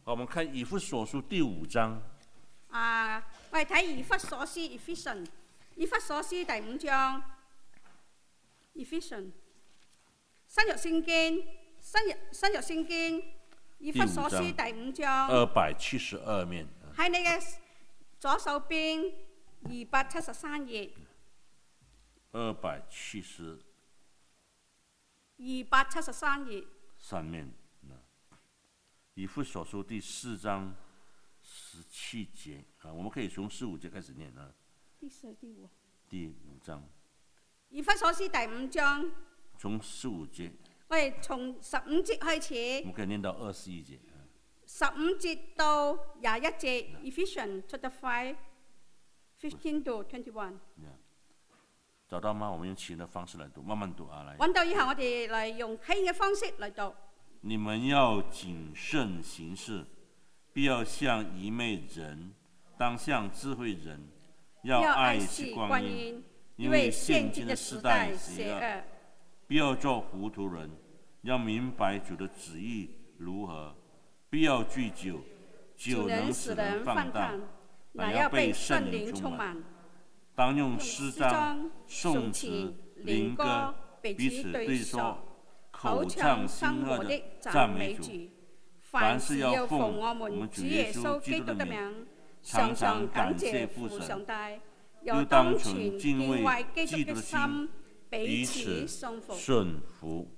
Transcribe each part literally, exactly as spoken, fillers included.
好，我們看以弗所書第五章。 啊，我哋睇以弗所書 Ephesians， 以弗所書第五章 Ephesians， 新約聖經，新約新約聖經，以弗所書第五章二百七十二面。 喺你嘅左手邊二百七十三頁。 二百七十。 二百七十三頁。 上面，以弗所書第四章十七節啊，我們可以從十五節開始念啊。 第四、第五。 第五章。 以弗所書第五章。 從十五節。 我哋從十五節開始。 我們可以念到二十一節。 十五節到廿一節 ，Ephesians chapter five, fifteen to twenty-one。 找到嗎？我們用起的方式來讀，慢慢讀啊，來。 揾到以後，我哋嚟用起嘅方式嚟讀。 你們要謹慎行事，不要像愚昧人，當像智慧人，要愛惜光陰，因為現今的時代邪惡。不要做糊塗人，要明白主的旨意如何。不要醉酒，酒能使人放蕩，乃要被聖靈充滿。當用詩章、頌詞、靈歌彼此對說，口唱心和的讚美主。凡事要奉我們主耶穌基督的名，常常感謝父上帝，又當存敬畏基督的心，彼此順服。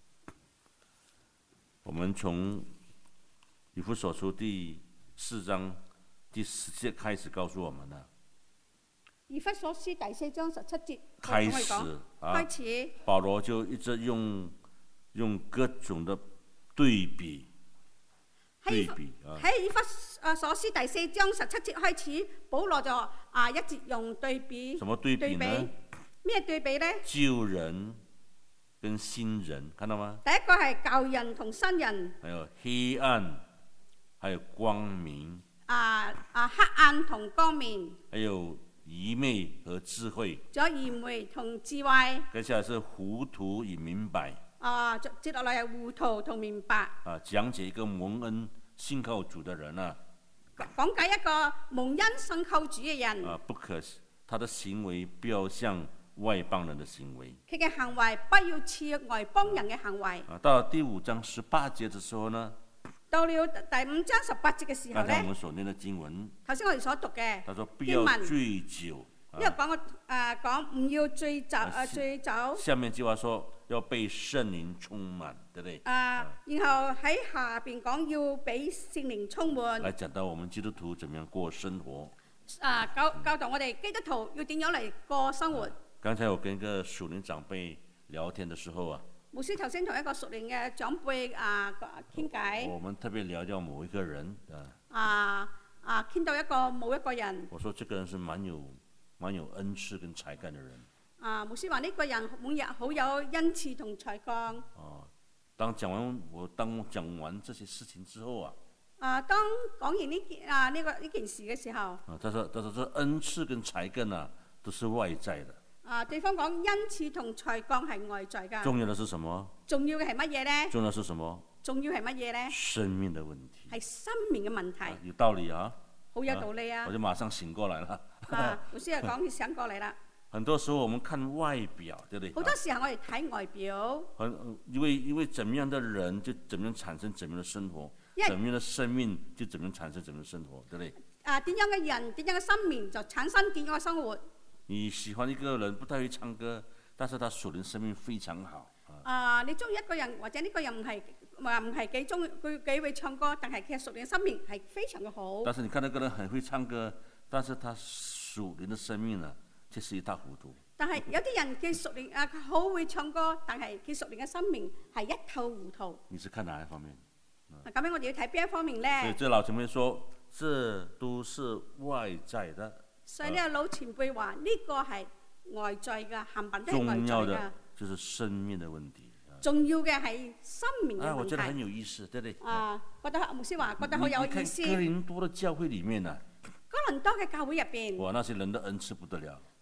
我們從以弗所書第四章第十節開始告訴我們啦。 以弗所書第四章十七節開始啊， 開始， 保羅就一直用用各種的對比，對比啊。 喺以弗所書第四章十七節開始，保羅就啊一直用對比。 什麼對比呢？ 咩對比呢？ 舊人跟新人，看到嗎？ 第一個係舊人同新人。 還有黑暗，還有光明。 啊啊，黑暗同光明。 還有愚昧和智慧， 仲有愚昧同智慧。 接下來是糊塗與明白。 啊，接落嚟係糊塗同明白。 啊，講解一個蒙恩信靠主的人啊。 講解一個蒙恩信靠主嘅人。 啊，不可，他的行為不要像外邦人的行為。 佢嘅行為不要似外邦人嘅行為。 啊，到第五章十八節嘅時候呢？ 到了第五章十八節嘅時候咧， 剛才我們所念的經文， 頭先我哋所讀嘅， 他說不要醉酒， 因為講個誒講唔要醉酒啊醉酒。 下面句話說要被聖靈充滿，對不對？ 啊，然後喺下邊講要俾聖靈充滿。 來講到我們基督徒怎麼樣過生活。 啊，教教導我哋基督徒要點樣嚟過生活。 剛才我跟一個屬靈長輩聊天的時候啊。 牧師頭先同一個屬靈嘅長輩啊傾偈， 我們特別聊到某一個人啊， 啊啊傾到一個某一個人。 我說這個人是蠻有蠻有恩賜跟才幹的人。 啊，牧師話呢個人每日好有恩賜同才幹。 哦、啊，當講完我當講完這些事情之後啊， 啊，當講完呢件啊呢、這個呢件事嘅時候， 啊，他說他說這恩賜跟才幹啊都是外在的。 啊！對方講恩賜同才幹係外在㗎。 重要的是什麼？ 重要嘅係乜嘢咧？ 重要是什麼？ 重要係乜嘢咧？ 生命的問題。 係生命嘅問題。 啊、有道理啊！ 好有道理啊！ 啊我就馬上醒過來了。 啊，老師又講佢醒過嚟啦。 很多時候我們看外表，對不對？ 好多時候我哋睇外表。 很因為因為怎麼樣的人就怎麼樣產生怎麼樣的生活，怎麼樣的生命就怎麼樣產生怎麼樣的生活，對不對？啊， 點樣嘅人，點樣嘅生命就產生點樣嘅生活。 你喜歡一個人不太會唱歌，但是他屬靈生命非常好。 啊，你中意一個人或者呢個人唔係話唔係幾中意佢幾會唱歌，但係其實屬靈生命係非常嘅好。 但是你看那個人很會唱歌，但是他屬靈的生命呢，卻是一塌糊塗。 但係有啲人嘅屬靈啊，佢好會唱歌，但係佢屬靈嘅生命係一透糊塗。 你是看哪一方面？ 咁樣我哋要睇邊一方面咧？ 所以這老前輩說，這都是外在的。 所以呢個老前輩話呢個係外在嘅，冚唪唥都係外在嘅。 重要的就是生命的問題。 重要嘅係生命嘅問題。 啊，我覺得很有意思，對唔對？ 啊，覺得牧師話覺得好有意思。 你看哥林多的教會裡面啊， 哥林多嘅教會入邊， 哇，那些人的恩賜不得了。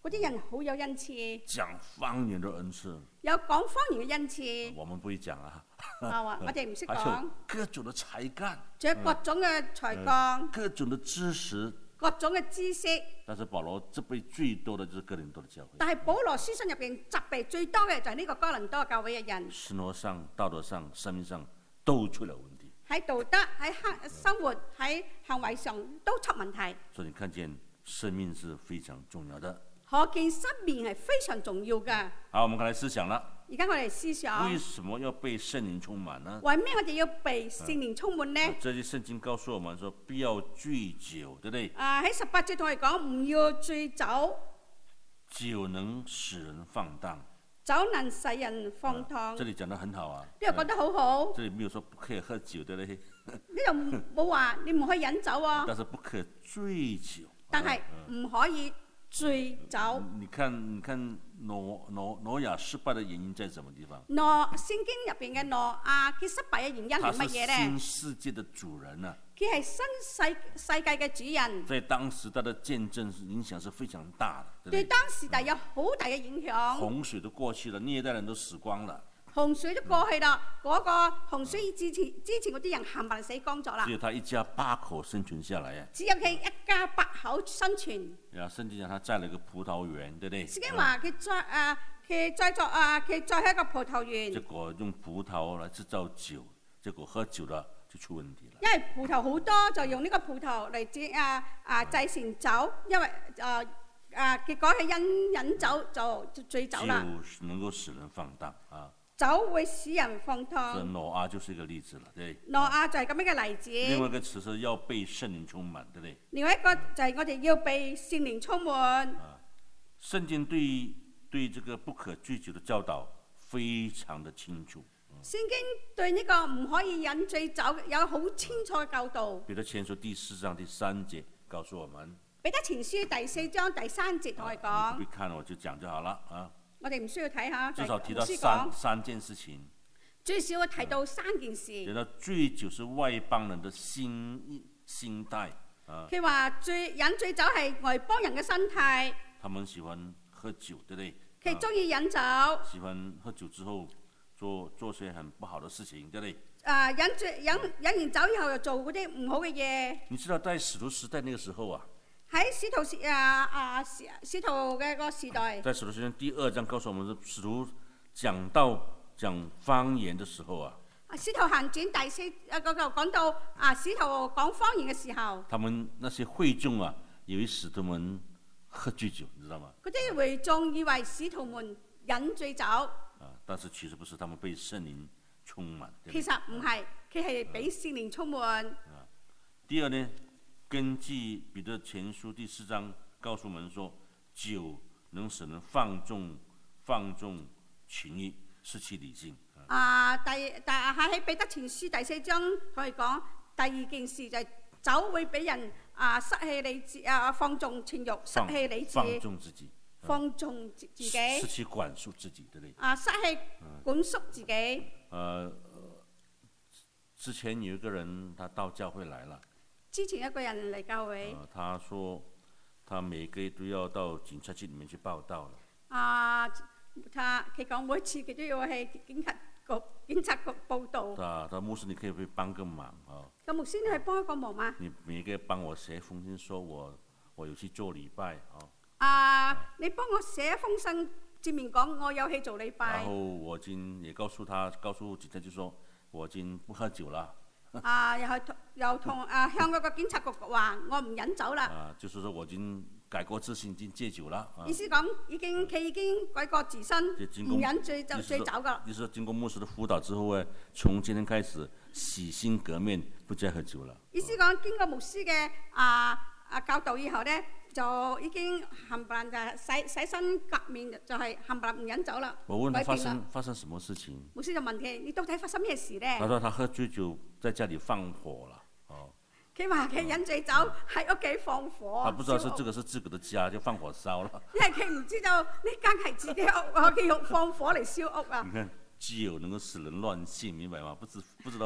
嗰啲人好有恩賜， 講方言的恩賜， 有講方言嘅恩賜。 我們不會講啊。 啊，我哋唔識還講有。各種的才幹， 仲有各種嘅才幹， 各種的知識。 各種嘅知識。 但是保羅責備最多的就是哥林多的教會。 但係保羅書信入邊責備最多嘅就係呢個哥林多教會嘅人。 生活上、道德上、生命上都出了問題。 喺道德、喺生活、喺行為上都出問題。 所以你看見生命是非常重要的。 可見生命係非常重要嘅。 好，我們剛才思想了。 而家我哋思想， 為什麼要被聖靈充滿呢？ 為咩我哋要被聖靈充滿呢？ 啊、這些聖經告訴我們說，不要醉酒，對不對？ 啊，喺十八節同我哋講，唔要醉酒。 酒能使人放蕩。 酒能使人放蕩。 啊、這裡講得很好啊。 呢度講得好好。 這裡沒有說不可以喝酒，對不對？ 呢度冇話你唔可以飲酒啊。 但是不可醉酒。 但係唔可以醉酒。 你看，你看挪挪挪亞失敗的原因在什麼地方？ 挪聖經入邊嘅挪亞佢失敗嘅原因係乜嘢咧？ 他是新世界的主人啊！ 佢係新世世界嘅主人。 在當時他的見證影響是非常大的。 對當時代有好大嘅影響。 洪水都過去了，那一代人都死光了。 洪水都過去啦，嗰、嗯、個洪水之前之前嗰啲人冚唪唥死光咗啦。 只有他一家八口生存下來啊！ 只有佢一家八口生存。 啊，聖經講他栽了一個葡萄園，對不對？ 聖經話佢栽啊，佢栽作啊，佢栽喺一個葡萄園。 結果用葡萄來製造酒，結果喝酒了就出問題了。 因為葡萄好多，就用呢個葡萄嚟製啊啊製成酒，因為啊啊結果佢因飲酒就就醉酒啦。 酒能夠使人放蕩啊！ 酒會使人放蕩。 這挪亞就是一個例子了，對。 挪亞就係咁樣嘅例子。 另外一個詞是要被聖靈充滿，對不對？ 另外一個就係我哋要被聖靈充滿。 啊，聖經對對這個不可醉酒的教導非常的清楚。 聖經對呢個唔可以飲醉酒有好清楚嘅教導。 彼得前書第四章第三節告訴我們。 彼得前書第四章第三節同我哋講。 啊，你不必看我就講就好了啊。 我哋唔需要睇下， 至少提到三三件事情。 最少我提到三件事。覺得醉酒是外邦人的心心態啊。 佢話醉飲醉酒係外邦人嘅心態。 他們喜歡喝酒，對不對？ 佢中意飲酒。 喜歡喝酒之後做做些很不好的事情，對不對？ 啊，飲醉飲飲完酒以後又做嗰啲唔好嘅嘢。 你知道在使徒時代那個時候啊？ 喺使徒時啊啊使使徒嘅個時代， 在使徒行傳第二章告訴我們，使徒講到講方言的時候啊， 啊使徒行傳第四啊嗰度講到啊使徒講方言嘅時候， 他們那些會眾啊，以為使徒們喝醉酒，你知道嗎？ 嗰啲會眾以為使徒們飲醉酒，啊， 但是其實不是，他們被聖靈充滿。 其實唔係，佢係俾聖靈充滿。 啊，第二呢？根據彼得前書第四章告訴我們說，酒能使人放縱放縱情慾，失去理性。 啊，第第喺彼得前書第四章同佢講，第二件事就係酒會俾人啊失去理智啊，放縱情慾，失去理智， 放縱自己， 放縱自自己， 失去管束自己，對不對？ 啊，失去管束自己。誒、 呃，之前有一個人，他到教會來了。 之前一個人嚟教會， 呃，他說他每個月都要到警察局裏面去報到了。 啊，他佢講每次佢都要去警察局警察局報到。 啊，他牧師，你可以唔可以幫個忙啊？ 咁牧師，你係幫一個忙嗎？ 你每個月幫我寫封信，說我我有去做禮拜啊。 啊，你幫我寫一封信，證明講我有去做禮拜。 然後我已經也告訴他，告訴警察就說我已經不喝酒啦。 啊，又係同又同啊向嗰個檢察局話我唔飲酒啦。 啊，就是說我已經改過自新，已經戒酒啦。啊、 意思講已經佢已經改過自新，唔飲醉就醉酒噶。 意思說經過牧師的輔導之後咧，從今天開始洗心革面，不再喝酒了。 意思講經過牧師嘅啊啊教導以後咧，就已經冚唪唥就係洗洗身革面，就係冚唪唥唔飲酒啦。 我問他發生發生什麼事情？ 牧師就問佢：你到底發生咩事咧？ 他說他喝醉酒，在家裡放火了。哦， 佢話佢飲醉酒喺屋企放火。 他不知道是這個是自己的家，就放火燒了。 因為佢唔知道呢間係自己屋，佢用放火嚟燒屋啊。 你看酒能夠使人亂性，明白嗎？不知不知道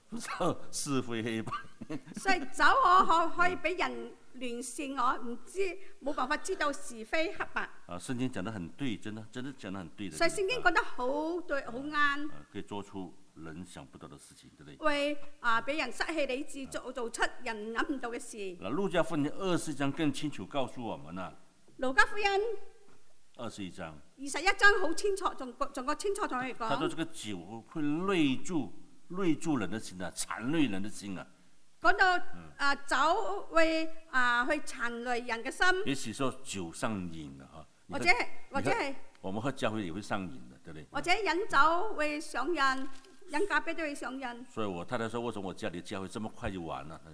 不知道是非黑白。 所以酒我可可以俾人亂線，我唔知冇辦法知道是非黑白。 啊，聖經講得很對，真的真的講得很對的。 所以聖經講得好對，好啱。 啊，可以做出人想不到的事情，對不對？ 為啊，俾人失去理智，做做出人諗唔到嘅事。 嗱，路加福音二十一章更清楚告訴我們啦。 路加福音二十一章。 二十一章好清楚，仲仲個清楚同佢講。 他說：這個酒會累住累住人的心啊，殘累人的心啊。 講到、嗯、啊酒會啊去殘累人嘅心。 也許說酒上癮了啊。 或者係或者係。 我們喝教會也會上癮的，對不對？ 或者飲酒會上癮，飲咖啡都會上癮。 所以我太太說：為什麼我家裡的教會這麼快就完了？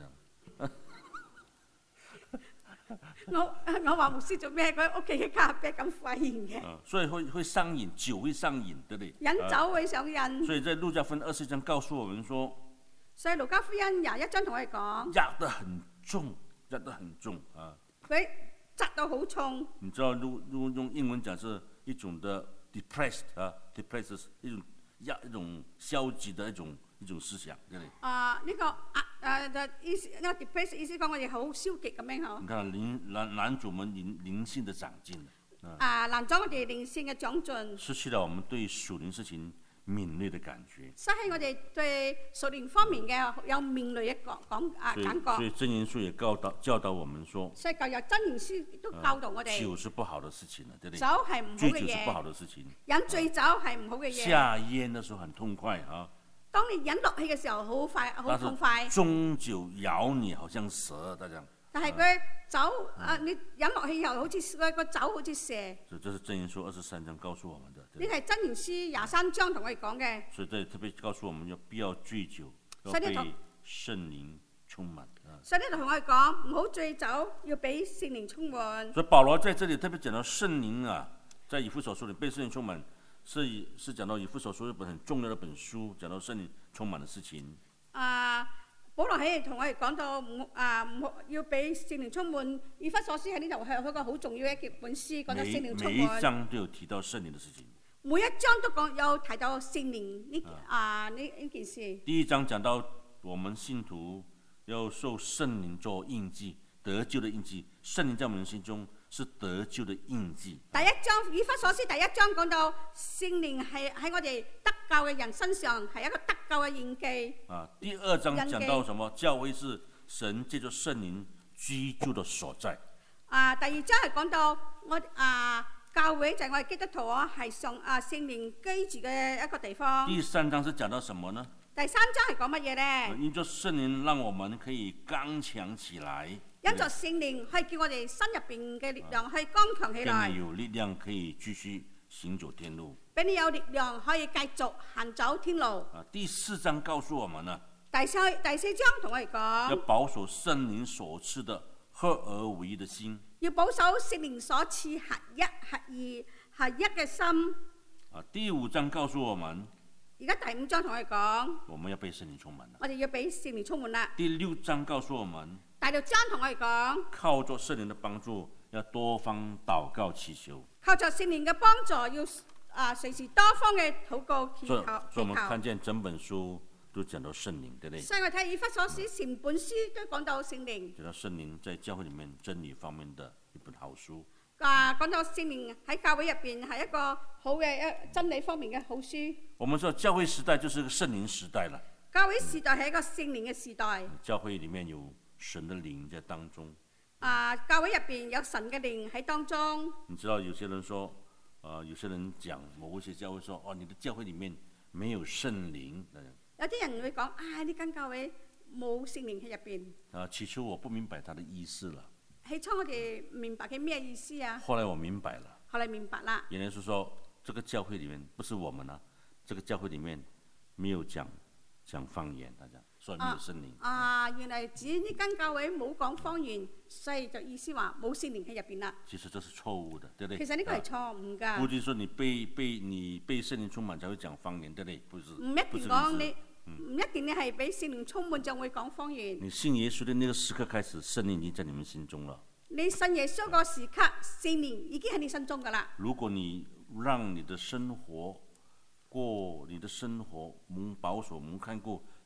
我我話牧師做咩？佢屋企嘅咖啡咁快完嘅。 嗯，所以會會上癮，酒會上癮，對不對？ 飲酒會上癮。 所以在路加福音二十一章告訴我們說。 所以路加福音廿一章同我哋講。 壓得很重，壓得很重啊！ 佢壓到好重。 你知道用用用英文講是一種的 depressed 啊 ，depressed 是一種壓一種消極的一種一種思想，對唔對？ 啊，呢、這個啊誒意思，呢個 depressed 意思講我哋好消極咁樣嗬。 你看靈男男主們靈靈性的長進啊，啊難咗我哋靈性嘅長進。 失去了我們對屬靈事情敏銳的感覺， 失去我哋對屬靈方面嘅有敏銳嘅講講啊感覺。 所以真言書也教導教導我們說， 所以舊約真言書都教導我哋。 酒是不好的事情啦，對唔對？ 酒係唔好嘅嘢。 醉酒是不好的事情。 飲醉酒係唔好嘅嘢。 下咽的時候很痛快啊。 當你飲落去嘅時候好快，好痛快。 中酒咬你，好像蛇，大家。 但係佢酒啊，你飲落去又好似個個酒好似蛇。 這這是真言書二十三章告訴我們的。 呢係真言書廿三章同我哋講嘅。 所以這特別告訴我們要不要醉酒，要被聖靈充滿。 所以呢度同我哋講，唔好醉酒，要俾聖靈充滿。 所以保羅在這裡特別講到聖靈啊，在以弗所書裡被聖靈充滿，是是講到以弗所書一本很重要的本書，講到聖靈充滿的事情。 啊。保羅喺度同我哋講到唔啊唔好要俾聖靈充滿，以弗所書喺呢度係一個好重要嘅一本書，講到聖靈充滿。 每一章都有提到聖靈嘅事情。 每一章都講有提到聖靈呢啊呢呢件事。 第一章講到我們信徒要受聖靈做印記，得救的印記，聖靈在我們心中是得救的印記。 第一章以弗所書第一章講到聖靈係喺我哋得救嘅人身上係一個得救嘅印記。 啊，第二章講到什麼？教會是神借着聖靈居住的所在。 啊，第二章係講到我啊教會就係我哋基督徒啊，係上啊聖靈居住嘅一個地方。 第三章是講到什麼呢？ 第三章係講乜嘢咧？ 因着聖靈讓我們可以剛強起來。 因着聖靈可以叫我哋心入邊嘅力量可以剛強起來。 俾你有力量可以繼續行走天路。 俾你有力量可以繼續行走天路。 啊，第四章告訴我們呢。 第四第四章同我哋講。 要保守聖靈所賜的合而為一的心。 要保守聖靈所賜合一合二合一嘅心。 啊，第五章告訴我們。 而家第五章同我哋講。 我們要被聖靈充滿啦。 我哋要俾聖靈充滿啦。 第六章告訴我們。 第六章同我哋講。 靠着聖靈的幫助，要多方禱告祈求。 靠着聖靈嘅幫助，要啊隨時多方嘅禱告祈求。 所以我們看見整本書都講到聖靈，對不對？ 所以我睇以弗所書成本書都講到聖靈。 講到聖靈在教會裡面真理方面的一本好書。 啊，講到聖靈喺教會入邊係一個好嘅一真理方面嘅好書。 我們說教會時代就是個聖靈時代啦。 教會時代係一個聖靈嘅時代。 教會裡面有神的靈在當中。 啊，教會入邊有神嘅靈喺當中。 你知道有些人說，啊、呃，有些人講某一些教會說，哦，你的教會裡面沒有聖靈。 有啲人會講，啊，呢間教會冇聖靈喺入邊。 啊，起初我不明白他的意思了。 起初我哋明白佢咩意思啊？ 後來我明白了。 後來明白啦。 原來是說，這個教會裡面不是我們啊，這個教會裡面沒有講講方言，大家所以沒有聖靈。 啊，啊原來指呢間教會冇講方言，所以就意思話冇聖靈喺入邊啦。 其實這是錯誤的，對不對？ 其實呢個係錯誤㗎。 估計說你被被你被聖靈充滿才會講方言，對不對？不是。 唔一定講你。唔一定你係俾聖靈充滿就會講方言。 你信耶穌的那個時刻開始，聖靈已經在你們心中了。 你信耶穌個時刻，聖靈已經喺你心中噶啦。 如果你讓你的生活過你的生活蒙保守蒙看顧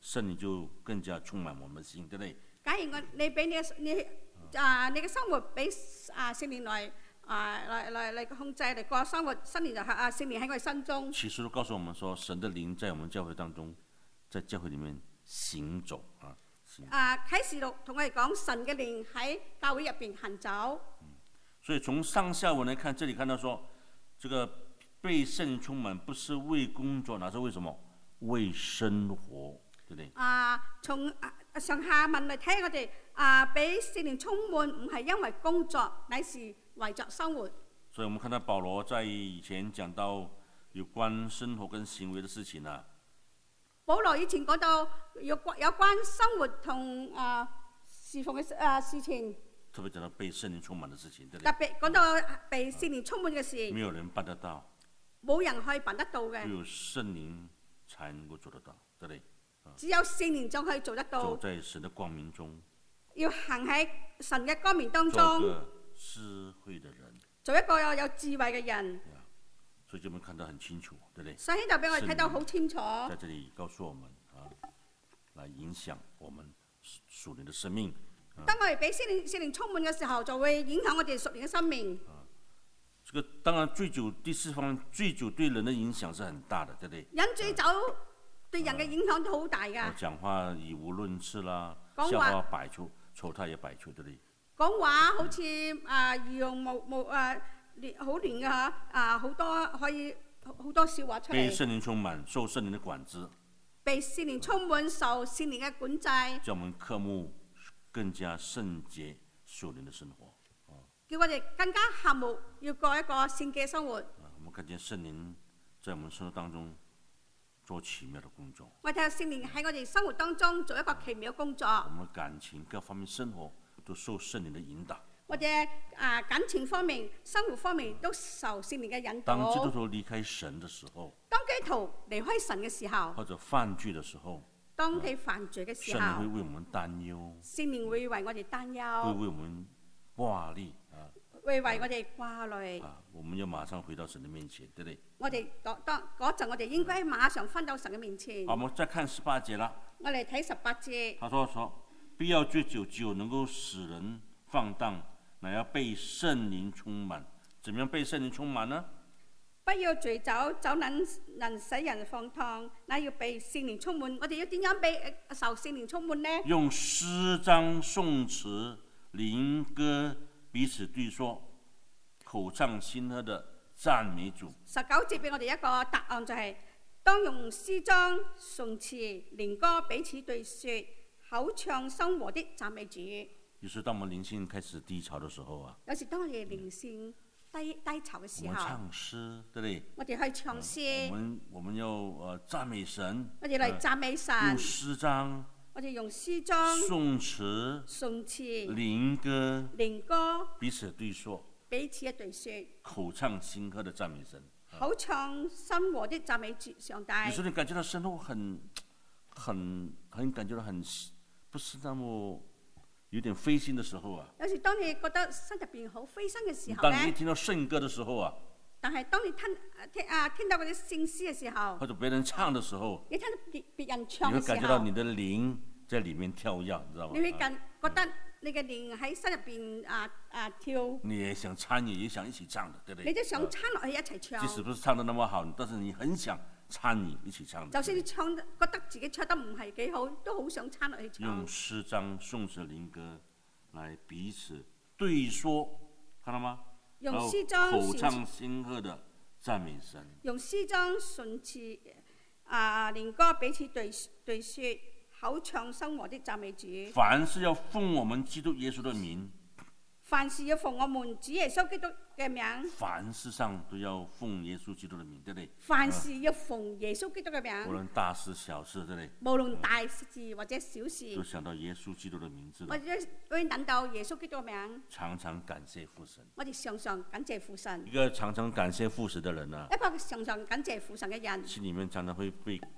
聖靈就更加充滿我們的心，對不對？ 假如我你俾你嘅你啊你嘅生活俾啊聖靈來啊嚟嚟嚟控制嚟過生活，聖靈就係啊聖靈喺我哋心中。 啟示錄告訴我們說，神的靈在我們教會當中，在教會裡面行走啊。 啊啟示錄同我哋講，神嘅靈喺教會入邊行走。 嗯、所以從上下文來看，這裡看到說，這個被聖靈充滿，不是為工作，那是為什麼？為生活，對不對？ 啊，從啊上下文嚟睇，我哋啊俾聖靈充滿，唔係因為工作，乃是為着生活。 所以，我們看到保羅在以前講到有關生活跟行為的事情啊。 保羅以前講到有關有關生活同啊侍奉嘅啊事情， 特別講到被聖靈充滿的事情，對不對？ 特別講到被聖靈充滿嘅事， 沒有人辦得到， 冇人可以辦得到嘅， 只有聖靈才能夠做得到，對不對？ 只有聖靈就可以做得到。 走在神的光明中， 要行喺神嘅光明當中， 做個智慧的人， 做一個有有智慧嘅人。 所以就我們看得很清楚，對不對？ 所以就俾我哋睇到好清楚。 在這裡告訴我們啊，來影響我們屬靈的生命。啊、 當我哋俾聖靈聖靈充滿嘅時候，就會影響我哋屬靈嘅生命。 啊，這個當然醉酒第四方面，醉酒對人的影響是很大的，對不對？ 飲醉酒對人嘅影響都好大㗎。 啊、講話語無倫次啦， 講話笑話百出，醜態也百出，對不對？ 講話好似啊語用冇冇啊。好亂嘅嚇，啊好多可以好多笑話出嚟。 被聖靈充滿，受聖靈的管制。 被聖靈充滿，受聖靈嘅管制。 叫我們渴慕更加聖潔屬靈的生活。 叫我哋更加渴慕要過一個聖潔生活。 啊，我們看見聖靈在我們生活當中做奇妙的工作。 我睇下聖靈喺我哋生活當中做一個奇妙嘅工作。 我們感情各方面生活都受聖靈的引導。 或者啊感情方面、生活方面都受聖靈嘅引導。 當基督徒離開神的時候， 當基督徒離開神嘅時候， 或者犯罪的時候， 當佢犯罪嘅時候， 聖靈會為我們擔憂， 聖靈會為我哋擔憂， 會為我們掛慮啊， 會為我哋掛慮啊，我們要馬上回到神的面前，對不對？ 我哋當當嗰陣，我哋應該馬上返到神嘅面前。 好，我們再看十八節啦。 我哋睇十八節。 他說：說不要醉酒，酒能夠使人放蕩。乃要被聖靈充滿，怎麼樣被聖靈充滿呢？ 不要醉酒，酒能能使人放蕩，乃要被聖靈充滿。我哋要點樣被受聖靈充滿呢？用詩章、頌詞、靈歌彼此對說，口唱心和的讚美主。 十九節俾我哋一個答案，就係、是、當用詩章、頌詞、靈歌彼此對說，口唱心和的讚美主。 有時當我們靈性開始低潮的時候啊， 有時當我哋靈性低低潮嘅時候， 我們唱詩，對不對？ 我哋去唱詩。 我們我們要呃讚美神。 我哋嚟讚美神。 用詩章。 我哋用詩章。 頌詞。 頌詞。 靈歌。 靈歌。 彼此對說。 彼此一對說。 口唱心和的讚美神。 口唱心和的讚美上帝。 有時你感覺到生活很很很感覺到很不是那麼。有點灰心的時候啊， 有時當你覺得心入邊好灰心嘅時候咧， 當你一聽到聖歌的時候啊， 但係當你聽聽啊聽到嗰啲聖詩嘅時候， 或者別人唱的時候， 你聽到別別人唱嘅時候， 你會感覺到你的靈在裏面跳躍，你知道嗎？ 你會感覺得你嘅靈喺心入邊啊啊跳， 你也想參與，也想一起唱的，對不對？ 你都想參落去一齊唱。 即使不是唱得那麼好，但是你很想參與一起唱的。 就算你唱覺得自己唱得唔係幾好，都好想參落去唱。 用詩章、頌詞、靈歌來彼此對說，看到嗎？ 用詩章、 口唱心和的讚美神。用詩章、 頌詞啊靈歌彼此對對說，口唱心和的讚美主。 凡是要奉我們基督耶穌的名。 凡事要奉我們主耶穌基督嘅名， 凡事上都要奉耶穌基督的名，對不對？ 凡事要奉耶穌基督嘅名， 無論大事小事，對不對？ 無論大事或者小事， 都想到耶穌基督的名字， 我哋會諗到耶穌基督嘅名， 常常感謝父神。 我哋常常感謝父神。 一個常常感謝父神的人啊， 一個常常感謝父神嘅人， 心裏面常常會被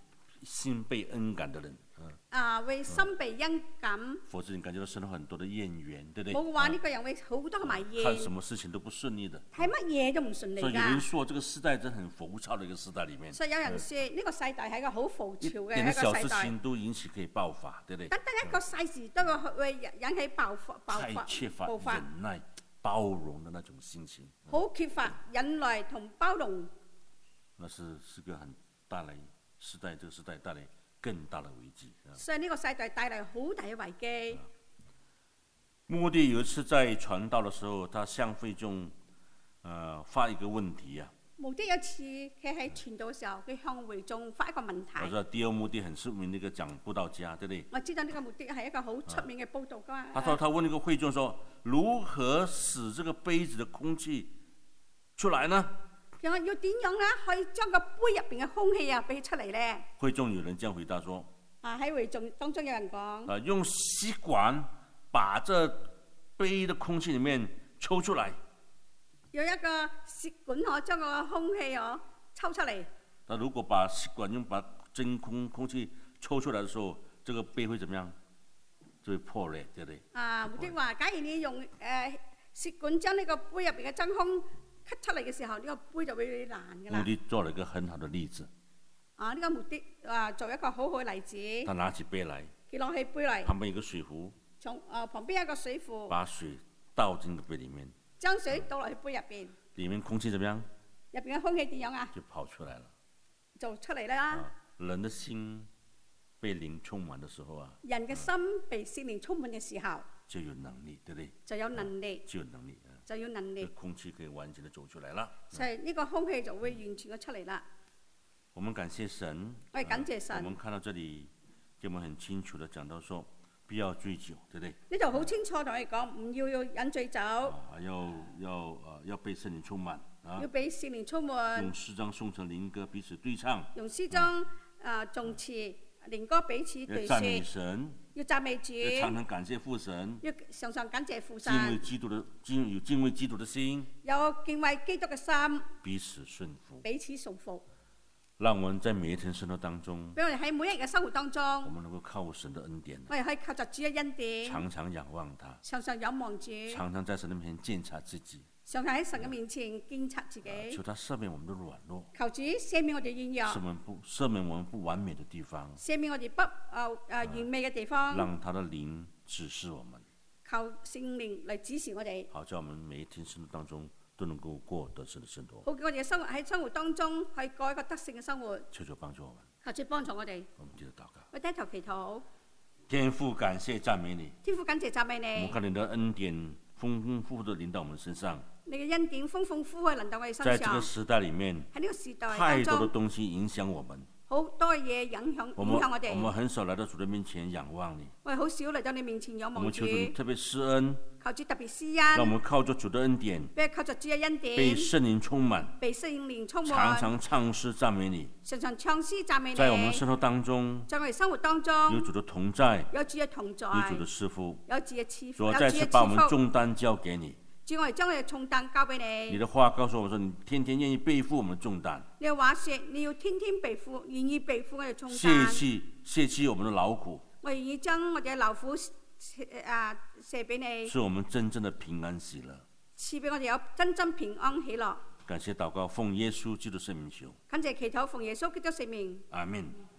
心被恩感的人。 啊，會心被恩感。 否則你感覺到生活很多的怨言，對不對？ 冇嘅話，呢個人會好多埋怨。 看什麼事情都不順利的。 睇乜嘢都唔順利㗎。 所以有人說，這個時代真係很浮躁的一個時代裡面。 所以有人説呢個世代係一個好浮躁嘅一個一點小世代。 事情都引起可以爆發，對不對？ 單單一個細事都會會引起爆發、爆發、 太缺乏爆發。 忍耐、包容的那種心情。 好缺乏忍耐同包容。 那是是個很帶來時代，這個時代帶來更大的危機。 所以呢個世代帶來好大嘅危機。 穆迪有一次在傳道的時候，他向會眾，呃，發一個問題啊。 穆迪有一次佢喺傳道嘅時候，佢向會眾發一個問題。 我知道迪歐穆迪很出名的一個講佈道家，對不對？ 我知道呢個穆迪係一個好出名嘅佈道家。 他說：他問呢個會眾說，如何使這個杯子的空氣出來呢？ 佢話要點樣咧，可以將個杯入邊嘅空氣啊俾出嚟咧？ 會眾有人這樣回答說： 啊，喺會眾當中有人講： 啊，用吸管把這杯的空氣裡面抽出來。 有一個吸管可將個空氣可抽出嚟。 那如果把吸管用把真空空氣抽出來的時候，這個杯會怎麼樣？就會破裂，對不對？ 啊，胡迪話：假如你用誒、呃、吸管將呢個杯入邊嘅真空吸出嚟嘅時候，呢、這個杯就會爛㗎啦。 穆迪做了一個很好的例子。 啊，呢、這個穆迪啊，做一個好好嘅例子。 他拿起杯來， 佢攞起杯嚟， 旁邊有個水壺， 從啊旁邊一個水壺， 把水倒進個杯裡面。 將水倒落去杯入邊， 裡面空氣怎麼樣？ 入邊嘅空氣點樣啊？ 就跑出來了， 就出嚟啦、 啊。人的心被靈充滿的時候啊， 人嘅心被聖靈充滿嘅時候， 就有能力，對不對？ 就有能力， 就有能力， 就有能力， 空氣可以完全的走出來了。 所以呢個空氣就會完全嘅出嚟啦。 我們感謝神， 我哋感謝神、啊。 我們看到這裡，給我們很清楚的講到說。不要醉酒，對不對？ 呢度好清楚同你講，唔要要飲醉酒。 啊，要要啊，要被聖靈充滿啊！ 要被聖靈充滿。 用詩章、頌詞、靈歌彼此對唱。 用詩章、啊頌詞、靈歌彼此對説。 要讚美神。 要讚美主。 要常常感謝父神。 要常常感謝父神。 敬畏基督的敬有敬畏基督的心。 有敬畏基督嘅心。 彼此順服。 彼此順服。 讓我們在每一天生活當中， 俾我哋喺每一日嘅生活當中， 我們能夠靠神的恩典， 我哋可以靠着主嘅恩典， 常常仰望他， 常常仰望主， 常常在神的面前檢查自己， 常常喺神嘅面前檢查自己， 啊，求他赦免我們的軟弱， 求主赦免我哋軟弱， 赦免不赦免我們不完美的地方， 赦免我哋不誒誒、呃呃、完美嘅地方， 讓他的靈指示我們， 求聖靈嚟指示我哋， 好在我們每一天生活當中都能夠過得勝的生活。 好叫我哋嘅生活喺生活當中去過一個得勝嘅生活。 求主幫助我們。 求主幫助我哋。 我們接着禱告。 我低頭祈禱。 天父感謝讚美你。 天父感謝讚美你。 我們看你的恩典豐豐富富的臨到我們身上。 你嘅恩典豐豐富富臨到我哋身上。 在這個時代裏面， 喺呢個時代太多的東西影響我們。 好多嘢影響影響我哋。 我們很少來到主的面前仰望你。 我哋好少嚟到你面前仰望主。 我們求主特別施恩。 求主特別施恩。 讓我們靠着主的恩典。 俾靠着主嘅恩典。 被聖靈充滿。 被聖靈充滿。 常常唱詩讚美你。 常常唱詩讚美你。 在我們生活當中。 在我哋生活當中。 有主的同在。 有主嘅同在。 有主的賜福。 有主嘅賜福。 主再次把我們重擔交給你。 主，我哋將我哋重擔交俾你。 你的話告訴我們說，你天天願意背負我們重擔。 你嘅話說，你要天天背負，願意背負我哋重擔。 卸棄卸棄我們的勞苦。 我願意將我哋嘅勞苦啊卸俾你。 是我們真正的平安喜樂。 賜俾我哋有真正平安喜樂。 感謝禱告，奉耶穌基督聖名求。 感謝祈禱，奉耶穌基督聖名。 阿門。